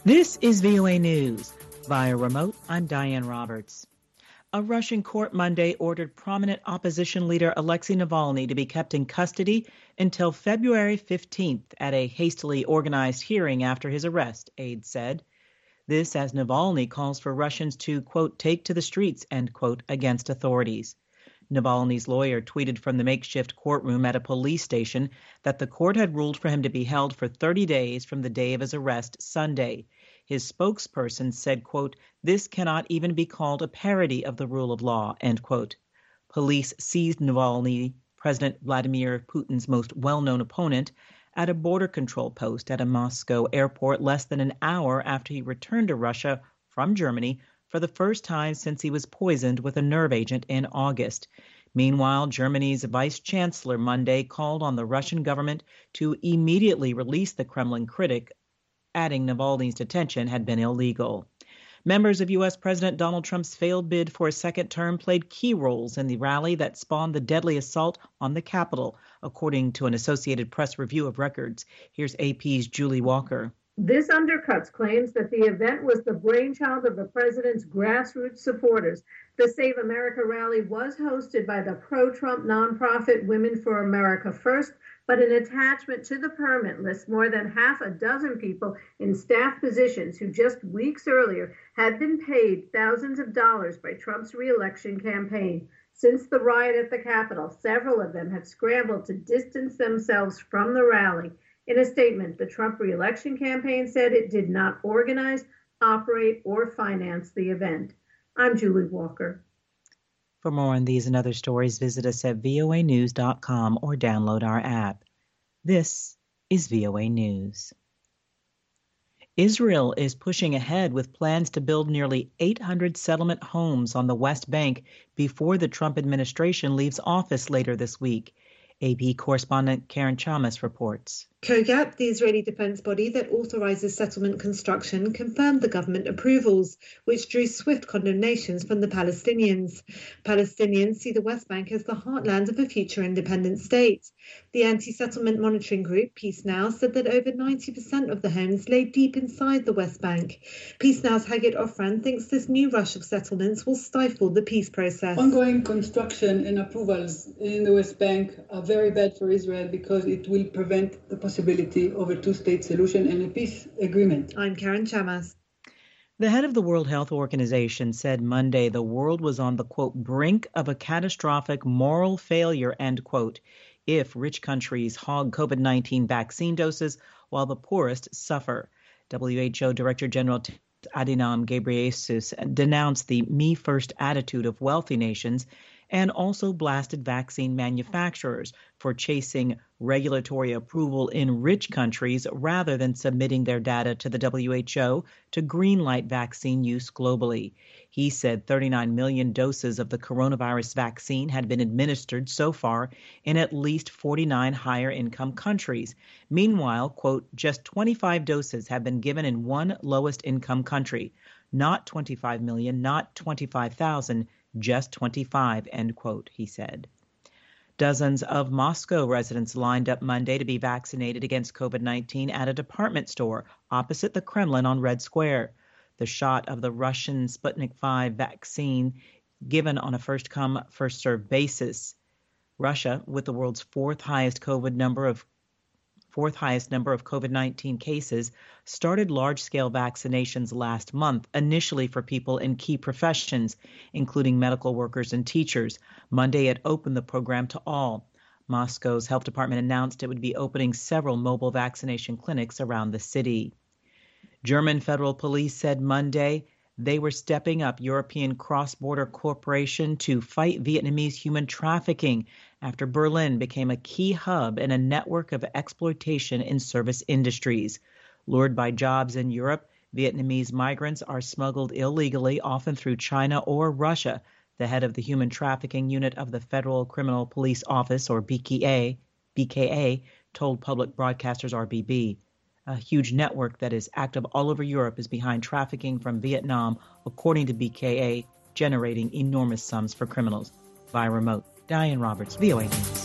This is VOA News. Via remote, I'm Diane Roberts. A Russian court Monday ordered prominent opposition leader Alexei Navalny to be kept in custody until February 15th at a hastily organized hearing after his arrest, aides said. This as Navalny calls for Russians to, quote, take to the streets, end quote, against authorities. Navalny's lawyer tweeted from the makeshift courtroom at a police station that the court had ruled for him to be held for 30 days from the day of his arrest, Sunday. His spokesperson said, quote, this cannot even be called a parody of the rule of law, end quote. Police seized Navalny, President Vladimir Putin's most well-known opponent, at a border control post at a Moscow airport less than an hour after he returned to Russia from Germany for the first time since he was poisoned with a nerve agent in August. Meanwhile, Germany's vice chancellor Monday called on the Russian government to immediately release the Kremlin critic, adding Navalny's detention had been illegal. Members of U.S. President Donald Trump's failed bid for a second term played key roles in the rally that spawned the deadly assault on the Capitol, according to an Associated Press review of records. Here's AP's Julie Walker. This undercuts claims that the event was the brainchild of the president's grassroots supporters. The Save America rally was hosted by the pro-Trump nonprofit Women for America First, but an attachment to the permit lists more than half a dozen people in staff positions who just weeks earlier had been paid thousands of dollars by Trump's re-election campaign. Since the riot at the Capitol, several of them have scrambled to distance themselves from the rally. In a statement, the Trump re-election campaign said it did not organize, operate, or finance the event. I'm Julie Walker. For more on these and other stories, visit us at voanews.com or download our app. This is VOA News. Israel is pushing ahead with plans to build nearly 800 settlement homes on the West Bank before the Trump administration leaves office later this week. AP correspondent Karen Chamas reports. COGAP, the Israeli defense body that authorizes settlement construction, confirmed the government approvals, which drew swift condemnations from the Palestinians. Palestinians see the West Bank as the heartland of a future independent state. The anti-settlement monitoring group, Peace Now, said that over 90% of the homes lay deep inside the West Bank. Peace Now's Hagit Ofran thinks this new rush of settlements will stifle the peace process. Ongoing construction and approvals in the West Bank are very bad for Israel because it will prevent the possibility of a two-state solution and a peace agreement. I'm Karen Chamas. The head of the World Health Organization said Monday the world was on the, quote, brink of a catastrophic moral failure, end quote, if rich countries hog COVID-19 vaccine doses while the poorest suffer. WHO Director General Adhanom Ghebreyesus denounced the me first attitude of wealthy nations and also blasted vaccine manufacturers for chasing regulatory approval in rich countries rather than submitting their data to the WHO to greenlight vaccine use globally. He said 39 million doses of the coronavirus vaccine had been administered so far in at least 49 higher income countries. Meanwhile, quote, just 25 doses have been given in one lowest income country, not 25 million, not 25,000, just 25, end quote, he said. Dozens of Moscow residents lined up Monday to be vaccinated against COVID-19 at a department store opposite the Kremlin on Red Square. The shot of the Russian Sputnik V vaccine given on a first-come, first-served basis. Russia, with the world's fourth highest number of COVID-19 cases, started large-scale vaccinations last month, initially for people in key professions, including medical workers and teachers. Monday, it opened the program to all. Moscow's health department announced it would be opening several mobile vaccination clinics around the city. German federal police said Monday they were stepping up European cross-border cooperation to fight Vietnamese human trafficking after Berlin became a key hub in a network of exploitation in service industries. Lured by jobs in Europe, Vietnamese migrants are smuggled illegally, often through China or Russia. The head of the Human Trafficking Unit of the Federal Criminal Police Office, or BKA, told public broadcasters RBB. A huge network that is active all over Europe is behind trafficking from Vietnam, according to BKA, generating enormous sums for criminals. Via remote, Diane Roberts, VOA News.